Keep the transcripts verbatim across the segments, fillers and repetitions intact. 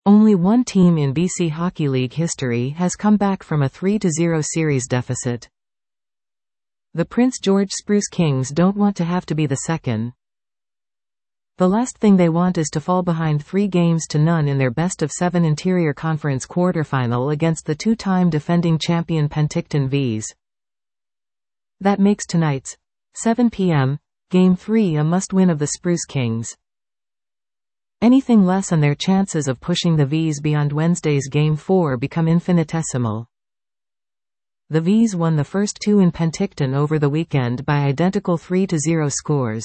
Only one team in B C Hockey League history has come back from a three to zero series deficit. The Prince George Spruce Kings don't want to have to be the second. The last thing they want is to fall behind three games to none in their best of seven Interior Conference quarterfinal against the two-time defending champion Penticton Vees. That makes tonight's, seven p m, Game three a must-win of the Spruce Kings. Anything less and their chances of pushing the Vees beyond Wednesday's Game four become infinitesimal. The Vees won the first two in Penticton over the weekend by identical three to zero scores.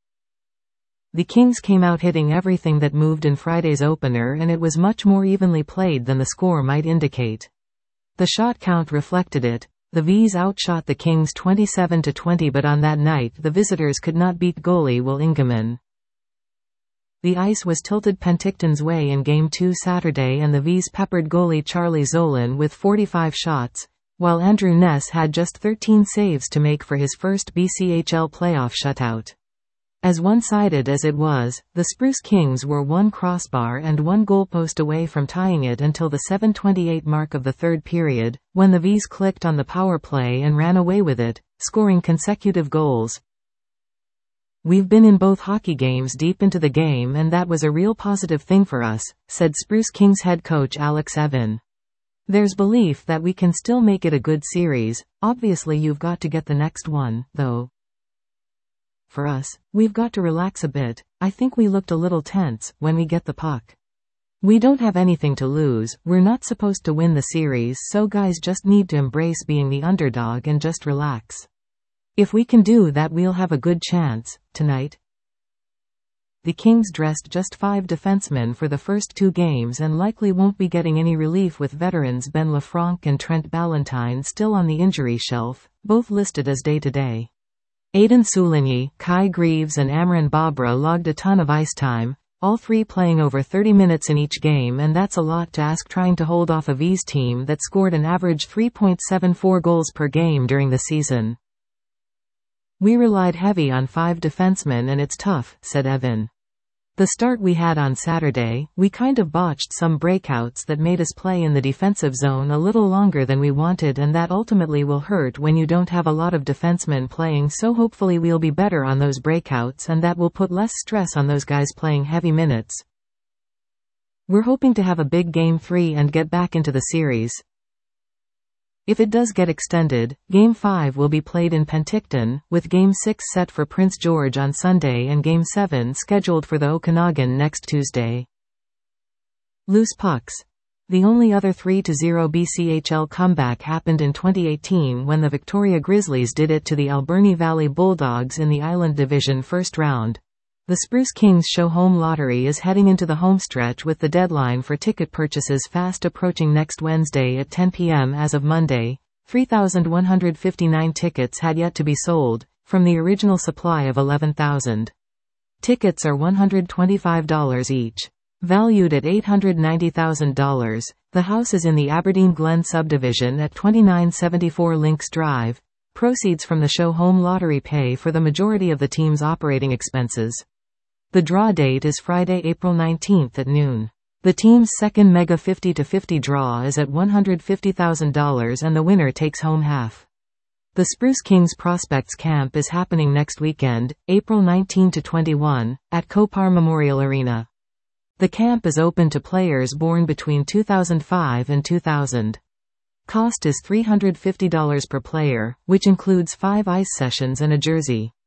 The Kings came out hitting everything that moved in Friday's opener, and it was much more evenly played than the score might indicate. The shot count reflected it. The Vees outshot the Kings twenty-seven to twenty, but on that night the visitors could not beat goalie Will Ingeman. The ice was tilted Penticton's way in Game two Saturday, and the Vees peppered goalie Charlie Zolan with forty-five shots, while Andrew Ness had just thirteen saves to make for his first B C H L playoff shutout. As one-sided as it was, the Spruce Kings were one crossbar and one goalpost away from tying it until the seven twenty-eight mark of the third period, when the Vees clicked on the power play and ran away with it, scoring consecutive goals. "We've been in both hockey games deep into the game, and that was a real positive thing for us," said Spruce Kings head coach Alex Evan. "There's belief that we can still make it a good series. Obviously you've got to get the next one, though. For us, we've got to relax a bit. I think we looked a little tense when we get the puck. We don't have anything to lose, we're not supposed to win the series, so guys just need to embrace being the underdog and just relax. If we can do that, we'll have a good chance tonight." The Kings dressed just five defensemen for the first two games and likely won't be getting any relief, with veterans Ben Lafranc and Trent Ballantyne still on the injury shelf, both listed as day-to-day. Aidan Souligny, Kai Greaves and Amran Babra logged a ton of ice time, all three playing over thirty minutes in each game, and that's a lot to ask trying to hold off a Vees team that scored an average three point seven four goals per game during the season. "We relied heavy on five defensemen and it's tough," said Evan. "The start we had on Saturday, we kind of botched some breakouts that made us play in the defensive zone a little longer than we wanted, and that ultimately will hurt when you don't have a lot of defensemen playing, so hopefully we'll be better on those breakouts and that will put less stress on those guys playing heavy minutes. We're hoping to have a big Game three and get back into the series. If it does get extended, Game five will be played in Penticton, with Game six set for Prince George on Sunday and Game seven scheduled for the Okanagan next Tuesday." Loose pucks. The only other three to zero B C H L comeback happened in twenty eighteen when the Victoria Grizzlies did it to the Alberni Valley Bulldogs in the Island Division first round. The Spruce Kings Show Home Lottery is heading into the homestretch, with the deadline for ticket purchases fast approaching next Wednesday at ten p m As of Monday, three thousand one hundred fifty-nine tickets had yet to be sold, from the original supply of eleven thousand. Tickets are one hundred twenty-five dollars each. Valued at eight hundred ninety thousand dollars, the house is in the Aberdeen Glen subdivision at twenty-nine seventy-four Lynx Drive. Proceeds from the Show Home Lottery pay for the majority of the team's operating expenses. The draw date is Friday, April nineteenth at noon. The team's second Mega fifty to fifty draw is at one hundred fifty thousand dollars and the winner takes home half. The Spruce Kings Prospects Camp is happening next weekend, April nineteenth to twenty-first, at Copar Memorial Arena. The camp is open to players born between two thousand five and two thousand. Cost is three hundred fifty dollars per player, which includes five ice sessions and a jersey.